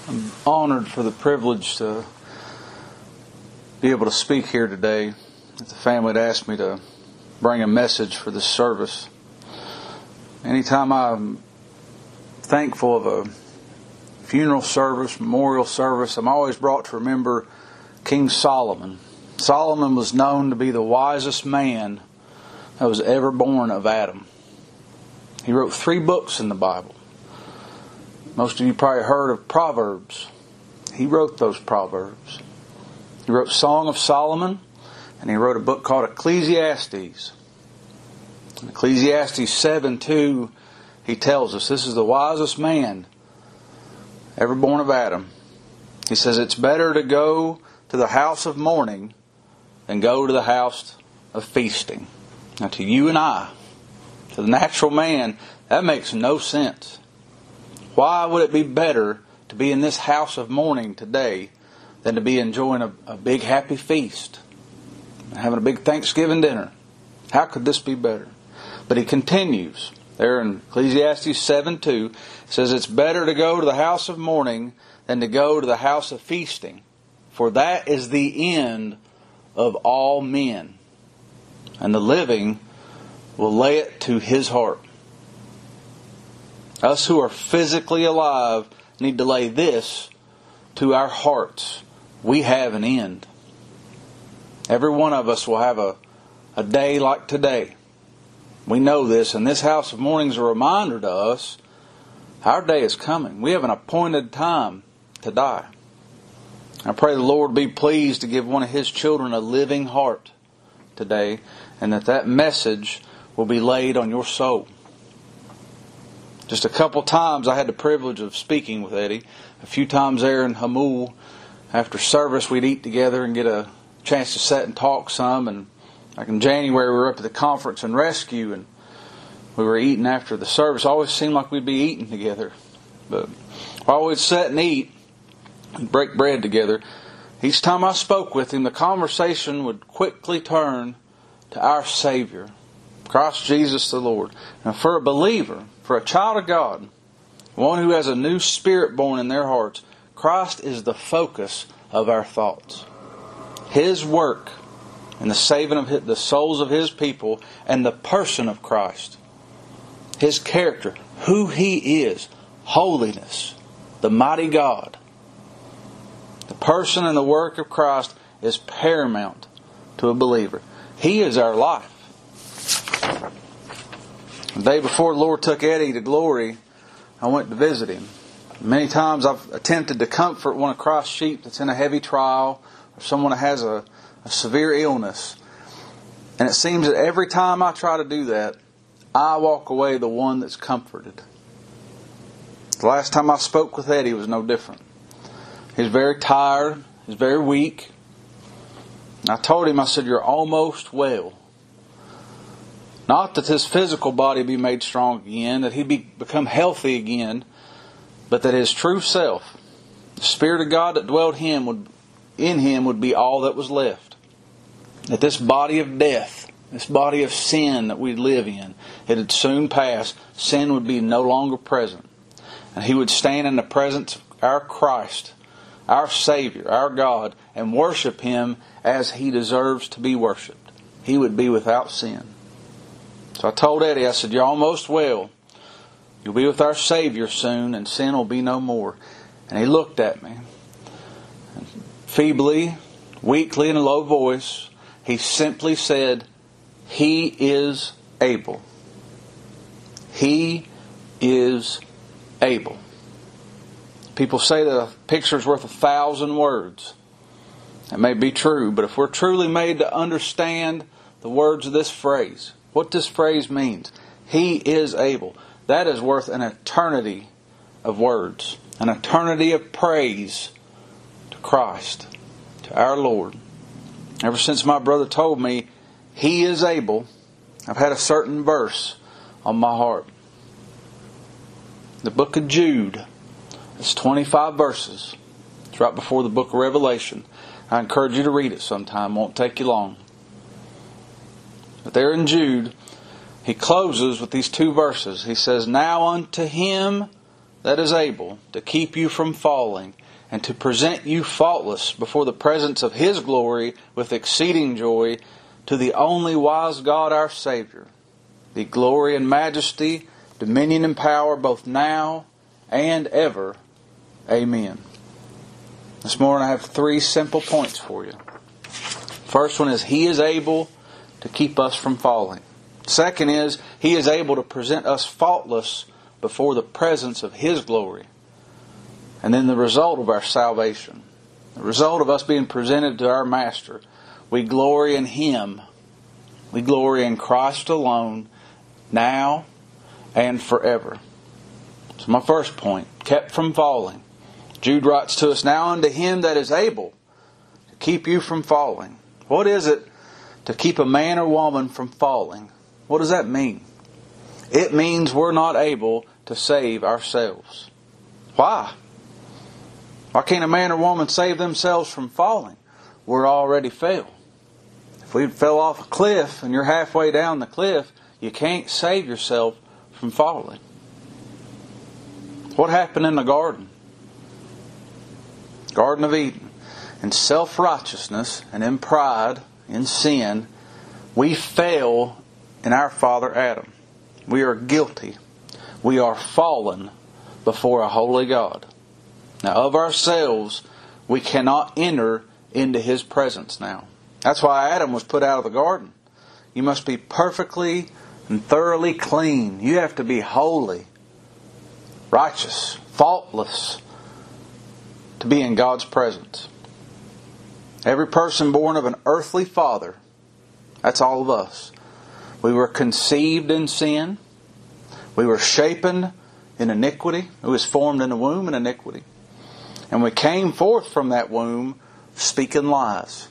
I'm honored for the privilege to be able to speak here today. The family had asked me to bring a message for this service. Anytime I'm thankful of a funeral service, memorial service, I'm always brought to remember King Solomon. Solomon was known to be the wisest man that was ever born of Adam. He wrote 3 books in the Bible. Most of you probably heard of Proverbs. He wrote those Proverbs. He wrote Song of Solomon, and he wrote a book called Ecclesiastes. In Ecclesiastes 7:2, he tells us this is the wisest man ever born of Adam. He says it's better to go to the house of mourning than go to the house of feasting. Now to you and I, to the natural man, that makes no sense. Why would it be better to be in this house of mourning today than to be enjoying a big happy feast, having a big Thanksgiving dinner? How could this be better? But he continues there in Ecclesiastes 7:2. It says it's better to go to the house of mourning than to go to the house of feasting, for that is the end of all men, and the living will lay it to his heart. Us who are physically alive need to lay this to our hearts. We have an end. Every one of us will have a day like today. We know this, and this house of mourning is a reminder to us our day is coming. We have an appointed time to die. I pray the Lord be pleased to give one of His children a living heart today, and that message will be laid on your soul. Just a couple times I had the privilege of speaking with Eddie. A few times there in Hamul, after service we'd eat together and get a chance to sit and talk some. And like in January we were up at the conference and rescue, and we were eating after the service. It always seemed like we'd be eating together. But while we'd sit and eat, we'd break bread together. Each time I spoke with him, the conversation would quickly turn to our Savior, Christ Jesus the Lord. Now for a believer, for a child of God, one who has a new spirit born in their hearts, Christ is the focus of our thoughts. His work in the saving of the souls of His people, and the person of Christ, His character, who He is, holiness, the mighty God. The person and the work of Christ is paramount to a believer. He is our life. The day before the Lord took Eddie to glory, I went to visit him. Many times I've attempted to comfort one of Christ's sheep that's in a heavy trial, or someone that has a severe illness. And it seems that every time I try to do that, I walk away the one that's comforted. The last time I spoke with Eddie was no different. He was very tired. He was very weak. And I told him, I said, "You're almost well. Not that his physical body be made strong again, that he become healthy again, but that his true self, the Spirit of God that dwelt in him would be all that was left. That this body of death, this body of sin that we live in, it would soon pass. Sin would be no longer present. And he would stand in the presence of our Christ, our Savior, our God, and worship Him as He deserves to be worshipped. He would be without sin." So I told Eddie, I said, "You're almost well. You'll be with our Savior soon, and sin will be no more." And he looked at me. And feebly, weakly, in a low voice, he simply said, "He is able. He is able." People say that a picture's worth 1,000 words. That may be true, but if we're truly made to understand the words of this phrase, what this phrase means, He is able, that is worth an eternity of words, an eternity of praise to Christ, to our Lord. Ever since my brother told me He is able, I've had a certain verse on my heart. The book of Jude, it's 25 verses. It's right before the book of Revelation. I encourage you to read it sometime. It won't take you long. But there in Jude, he closes with these 2 verses. He says, "Now unto Him that is able to keep you from falling and to present you faultless before the presence of His glory with exceeding joy, to the only wise God our Savior, be glory and majesty, dominion and power, both now and ever. Amen. This morning I have 3 simple points for you. First one is He is able to keep us from falling. Second is He is able to present us faultless before the presence of His glory. And then the result of our salvation, the result of us being presented to our Master, we glory in Him. We glory in Christ alone, now and forever. So my first point, kept from falling. Jude writes to us, now unto Him that is able to keep you from falling. What is it to keep a man or woman from falling? What does that mean? It means we're not able to save ourselves. Why? Why can't a man or woman save themselves from falling? We're already fell. If we fell off a cliff and you're halfway down the cliff, you can't save yourself from falling. What happened in the garden? Garden of Eden. In self-righteousness and in pride, in sin, we fell in our father Adam. We are guilty. We are fallen before a holy God. Now, of ourselves, we cannot enter into His presence now. That's why Adam was put out of the garden. You must be perfectly and thoroughly clean. You have to be holy, righteous, faultless to be in God's presence. Every person born of an earthly father, that's all of us. We were conceived in sin. We were shapen in iniquity. It was formed in the womb in iniquity. And we came forth from that womb speaking lies.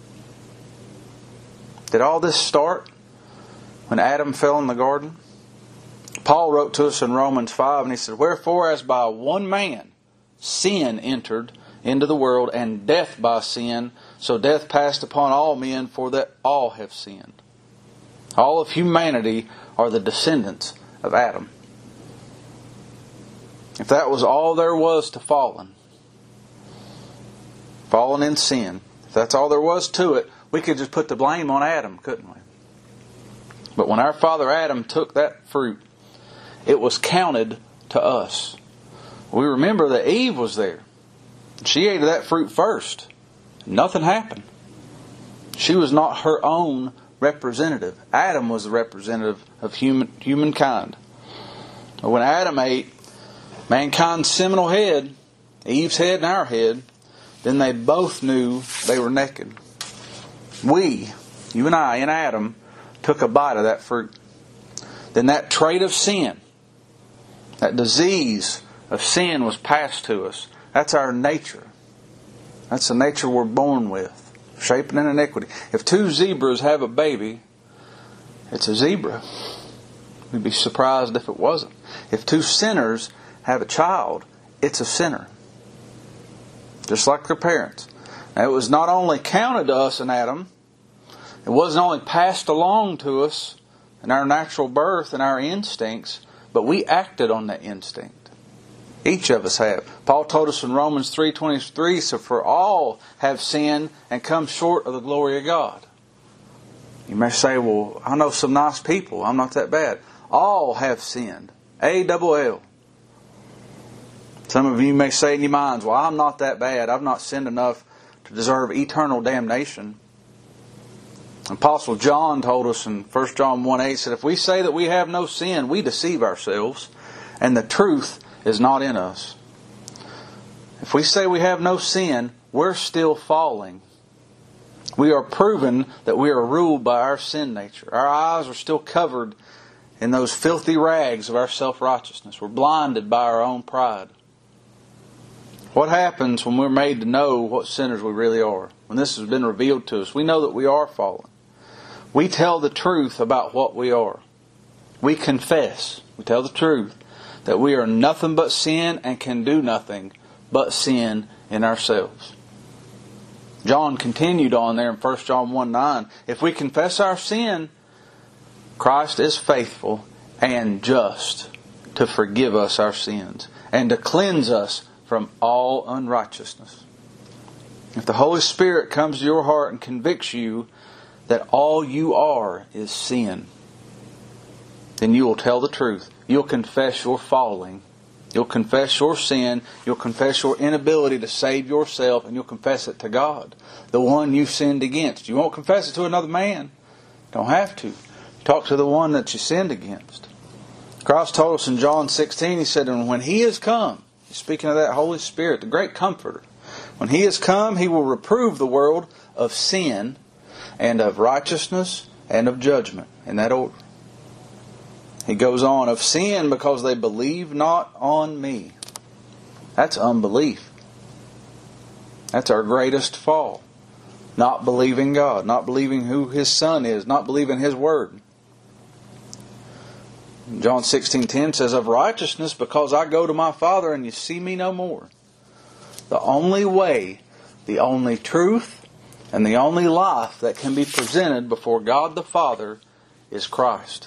Did all this start when Adam fell in the garden? Paul wrote to us in Romans 5 and he said, wherefore as by one man sin entered into the world, and death by sin, so death passed upon all men, for that all have sinned. All of humanity are the descendants of Adam. If that was all there was to fallen in sin, if that's all there was to it, we could just put the blame on Adam, couldn't we? But when our father Adam took that fruit, it was counted to us. We remember that Eve was there. She ate of that fruit first. Nothing happened. She was not her own representative. Adam was the representative of humankind. But when Adam ate mankind's seminal head, Eve's head and our head, then they both knew they were naked. We, you and I, and Adam, took a bite of that fruit. Then that trait of sin, that disease of sin was passed to us. That's our nature. That's the nature we're born with, shapen in iniquity. If 2 zebras have a baby, it's a zebra. We'd be surprised if it wasn't. If 2 sinners have a child, it's a sinner. Just like their parents. Now, it was not only counted to us in Adam, it wasn't only passed along to us in our natural birth and our instincts, but we acted on that instinct. Each of us have. Paul told us in Romans 3:23, so for all have sinned and come short of the glory of God. You may say, well, I know some nice people. I'm not that bad. All have sinned. A-double-L. Some of you may say in your minds, well, I'm not that bad. I've not sinned enough to deserve eternal damnation. Apostle John told us in 1 John 1:8, said, if we say that we have no sin, we deceive ourselves, and the truth is not in us. If we say we have no sin, we're still falling. We are proven that we are ruled by our sin nature. Our eyes are still covered in those filthy rags of our self-righteousness. We're blinded by our own pride. What happens when we're made to know what sinners we really are? When this has been revealed to us, we know that we are fallen. We tell the truth about what we are. We confess. We tell the truth that we are nothing but sin and can do nothing but sin in ourselves. John continued on there in 1 John 1:9. If we confess our sin, Christ is faithful and just to forgive us our sins and to cleanse us from all unrighteousness. If the Holy Spirit comes to your heart and convicts you that all you are is sin, then you will tell the truth. You'll confess your falling. You'll confess your sin. You'll confess your inability to save yourself, and you'll confess it to God, the one you sinned against. You won't confess it to another man. Don't have to. Talk to the one that you sinned against. Christ told us in John 16, He said, and when He is come, speaking of that Holy Spirit, the great Comforter, when He is come, He will reprove the world of sin and of righteousness and of judgment, in that order. He goes on, of sin because they believe not on me. That's unbelief. That's our greatest fall. Not believing God, not believing who His Son is, not believing His Word. John 16:10 says, of righteousness because I go to my Father and you see me no more. The only way, the only truth, and the only life that can be presented before God the Father is Christ.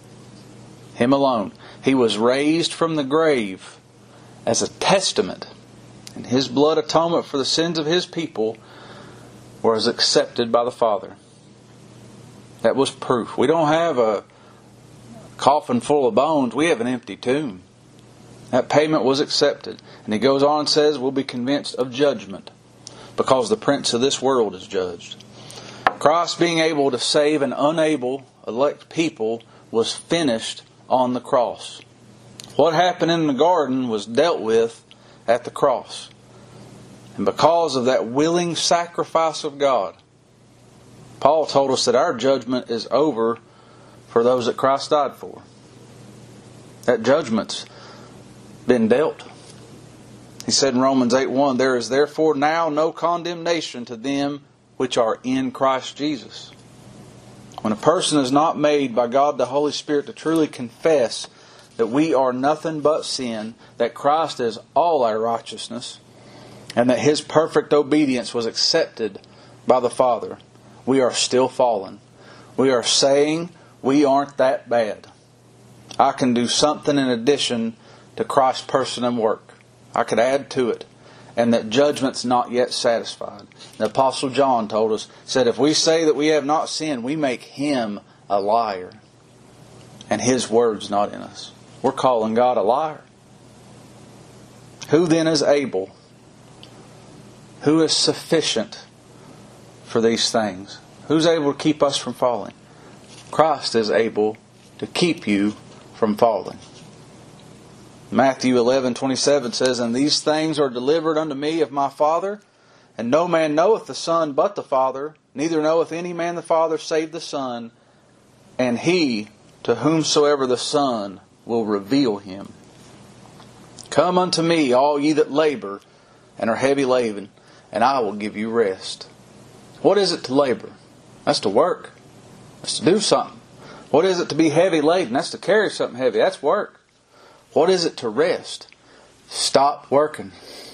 Him alone. He was raised from the grave as a testament, and His blood atonement for the sins of His people was accepted by the Father. That was proof. We don't have a coffin full of bones. We have an empty tomb. That payment was accepted. And He goes on and says, we'll be convinced of judgment because the prince of this world is judged. Christ being able to save an unable elect people was finished on the cross. What happened in the garden was dealt with at the cross. And because of that willing sacrifice of God, Paul told us that our judgment is over for those that Christ died for. That judgment's been dealt. He said in Romans 8:1, there is therefore now no condemnation to them which are in Christ Jesus. When a person is not made by God the Holy Spirit to truly confess that we are nothing but sin, that Christ is all our righteousness, and that His perfect obedience was accepted by the Father, we are still fallen. We are saying we aren't that bad. I can do something in addition to Christ's person and work. I could add to it. And that judgment's not yet satisfied. The Apostle John told us, said, if we say that we have not sinned, we make Him a liar. And His word's not in us. We're calling God a liar. Who then is able? Who is sufficient for these things? Who's able to keep us from falling? Christ is able to keep you from falling. Matthew 11:27 says, and these things are delivered unto me of my Father, and no man knoweth the Son but the Father, neither knoweth any man the Father save the Son, and he to whomsoever the Son will reveal Him. Come unto me, all ye that labor and are heavy laden, and I will give you rest. What is it to labor? That's to work. That's to do something. What is it to be heavy laden? That's to carry something heavy. That's work. What is it to rest? Stop working.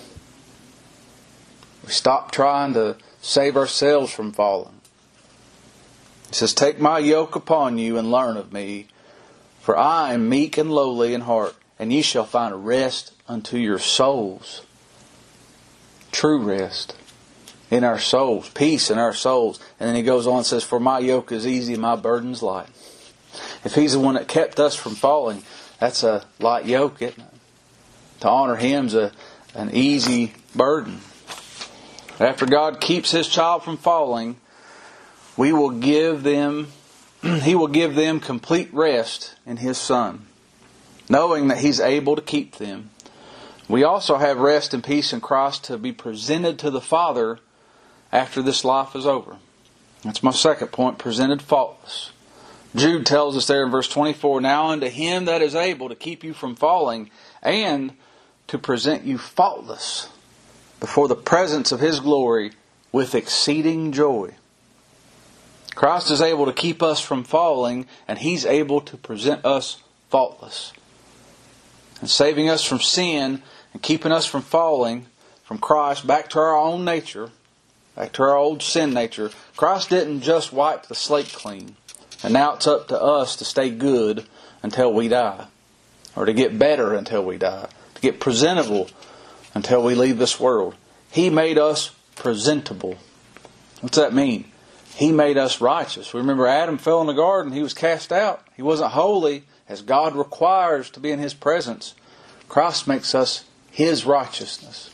We stop trying to save ourselves from falling. He says, take my yoke upon you and learn of me, for I am meek and lowly in heart, and ye shall find rest unto your souls. True rest in our souls, peace in our souls. And then he goes on and says, for my yoke is easy and my burden's light. If He's the one that kept us from falling, that's a light yoke, isn't it? To honor Him's an easy burden. After God keeps His child from falling, He will give them complete rest in His Son, knowing that He's able to keep them. We also have rest and peace in Christ to be presented to the Father after this life is over. That's my second point, presented faultless. Jude tells us there in verse 24, now unto Him that is able to keep you from falling and to present you faultless before the presence of His glory with exceeding joy. Christ is able to keep us from falling, and He's able to present us faultless. And saving us from sin and keeping us from falling from Christ back to our own nature, back to our old sin nature. Christ didn't just wipe the slate clean. And now it's up to us to stay good until we die. Or to get better until we die. To get presentable until we leave this world. He made us presentable. What's that mean? He made us righteous. Remember, Adam fell in the garden. He was cast out. He wasn't holy as God requires to be in His presence. Christ makes us His righteousness.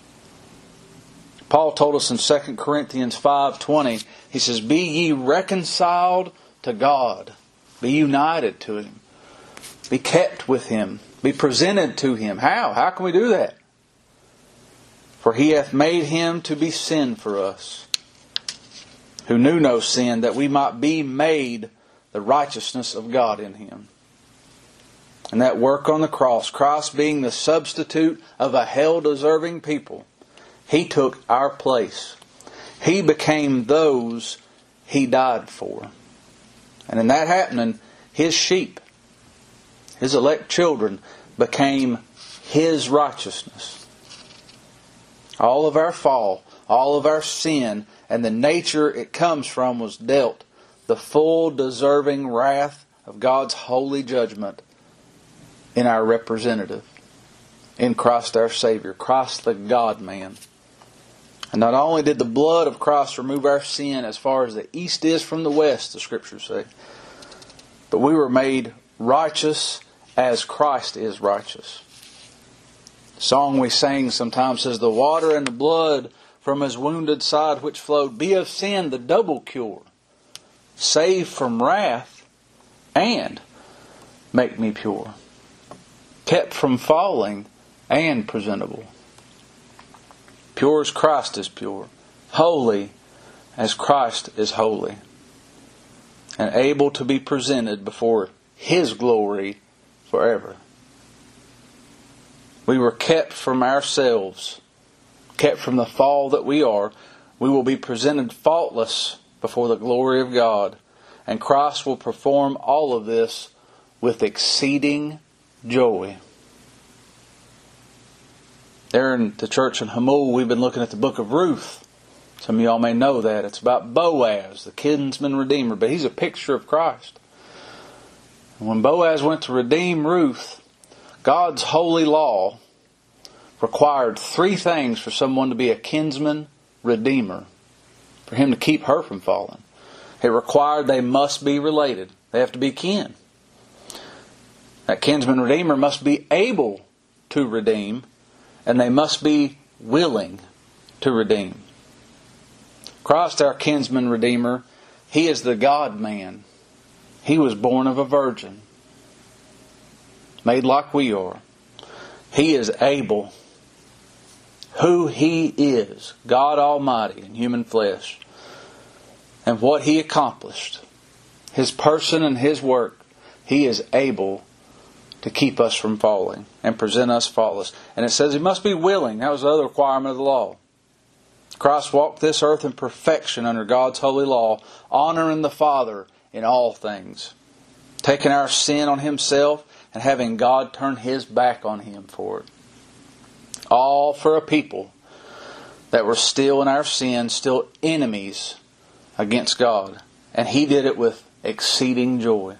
Paul told us in 2 Corinthians 5:20, he says, "Be ye reconciled to God." Be united to Him. Be kept with Him. Be presented to Him. How? How can we do that? "For He hath made Him to be sin for us, who knew no sin, that we might be made the righteousness of God in Him." And that work on the cross, Christ being the substitute of a hell-deserving people, He took our place. He became those He died for. And in that happening, His sheep, His elect children, became His righteousness. All of our fall, all of our sin, and the nature it comes from was dealt the full deserving wrath of God's holy judgment in our representative, in Christ our Savior, Christ the God-man. And not only did the blood of Christ remove our sin as far as the east is from the west, the Scriptures say, but we were made righteous as Christ is righteous. The song we sang sometimes says, "The water and the blood from His wounded side which flowed, be of sin the double cure, save from wrath, and make me pure, kept from falling and presentable. Pure as Christ is pure, holy as Christ is holy, and able to be presented before His glory forever." We were kept from ourselves, kept from the fall that we are. We will be presented faultless before the glory of God, and Christ will perform all of this with exceeding joy. There in the church in Hamul, we've been looking at the book of Ruth. Some of y'all may know that. It's about Boaz, the kinsman redeemer, but he's a picture of Christ. And when Boaz went to redeem Ruth, God's holy law required 3 things for someone to be a kinsman redeemer, for him to keep her from falling. It required they must be related. They have to be kin. That kinsman redeemer must be able to redeem, and they must be willing to redeem. Christ, our kinsman redeemer, He is the God-man. He was born of a virgin, made like we are. He is able. Who He is, God Almighty in human flesh, and what He accomplished, His person and His work, He is able to keep us from falling and present us faultless. And it says He must be willing. That was the other requirement of the law. Christ walked this earth in perfection under God's holy law, honoring the Father in all things, taking our sin on Himself and having God turn His back on Him for it. All for a people that were still in our sin, still enemies against God. And He did it with exceeding joy.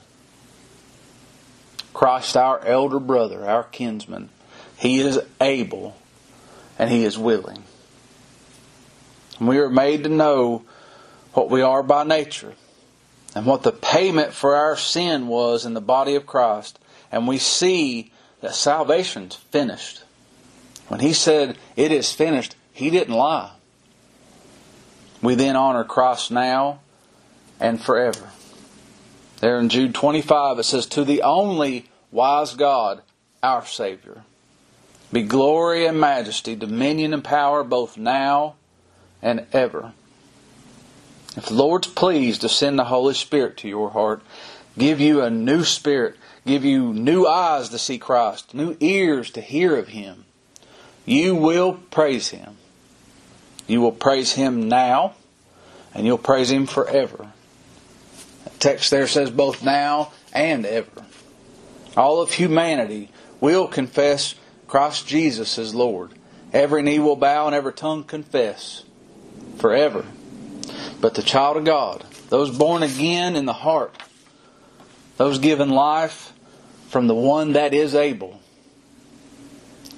Christ, our elder brother, our kinsman, He is able and He is willing. And we are made to know what we are by nature and what the payment for our sin was in the body of Christ. And we see that salvation's finished. When He said, "It is finished," He didn't lie. We then honor Christ now and forever. There in Jude 25 it says, "To the only wise God, our Savior, be glory and majesty, dominion and power both now and ever." If the Lord's pleased to send the Holy Spirit to your heart, give you a new spirit, give you new eyes to see Christ, new ears to hear of Him, you will praise Him. You will praise Him now, and you'll praise Him forever. The text there says both now and ever. All of humanity will confess Christ Jesus as Lord. Every knee will bow and every tongue confess forever. But the child of God, those born again in the heart, those given life from the one that is able,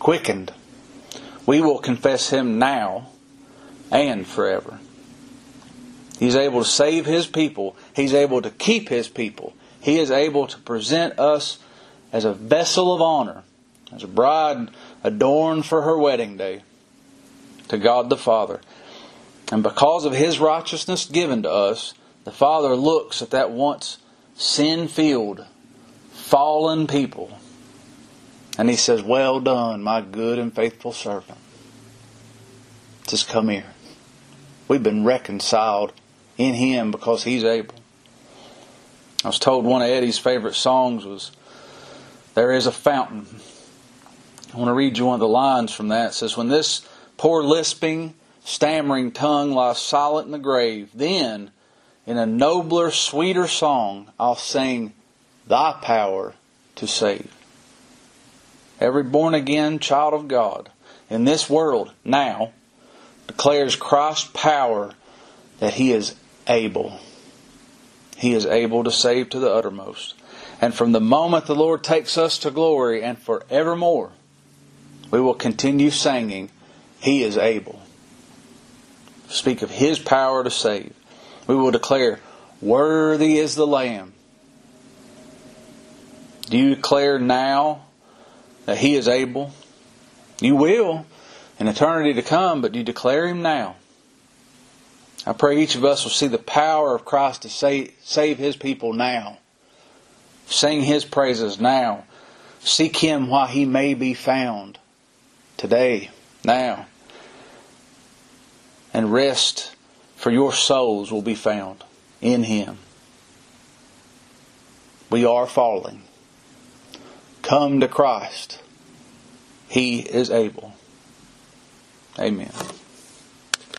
quickened. We will confess Him now and forever. He's able to save His people. He's able to keep His people. He is able to present us as a vessel of honor, as a bride adorned for her wedding day, to God the Father. And because of His righteousness given to us, the Father looks at that once sin-filled, fallen people, and He says, "Well done, my good and faithful servant." Just come here. We've been reconciled in Him because He's able. I was told one of Eddie's favorite songs was, "There is a fountain." I want to read you one of the lines from that. It says, "When this poor lisping, stammering tongue lies silent in the grave, then in a nobler, sweeter song I'll sing Thy power to save." Every born-again child of God in this world now declares Christ's power, that He is able. He is able to save to the uttermost. And from the moment the Lord takes us to glory and forevermore, we will continue singing, He is able. Speak of His power to save. We will declare, worthy is the Lamb. Do you declare now that He is able? You will in eternity to come, but do you declare Him now? I pray each of us will see the power of Christ to save His people now. Sing His praises now. Seek Him while He may be found. Today, now. And rest, for your souls will be found in Him. We are falling. Come to Christ. He is able. Amen.